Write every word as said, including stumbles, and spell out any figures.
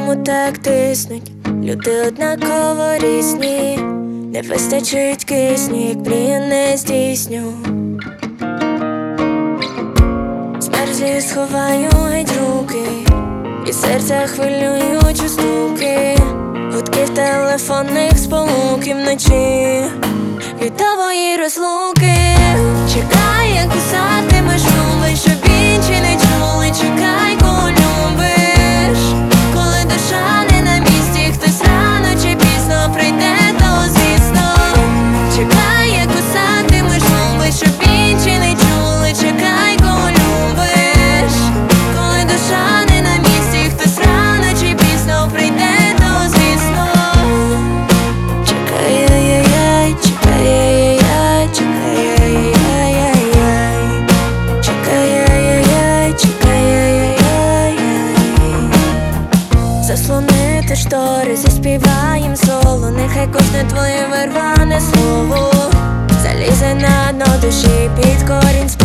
Чому так тиснуть? Люди однаково різні, не вистачить кисню, як мрії не здійсню. Змерзлі сховаю геть руки, і серця хвилюючі стуки, гудків телефонних сполук і вночі лютової розлуки. Чекай, як кусатимеш губи, щоб інші не чули. Чекай, кого любиш, коли душа не на місці, хтось рано чи пізно прийде, то звісно. Чекай, як кусатимеш губи, щоб інші не чули. Чекай, кого любиш, коли душа не на місці, хтось рано чи пізно прийде, то звісно. Чекай, яй-яй, чекай, яй-яй, чекай, яй-яй, чекай, яй-яй, чекай, яй-яй. Заслонити штори, заспіваєм соло, нехай кожне твоє вирване слово залізе на дно душі під корінь.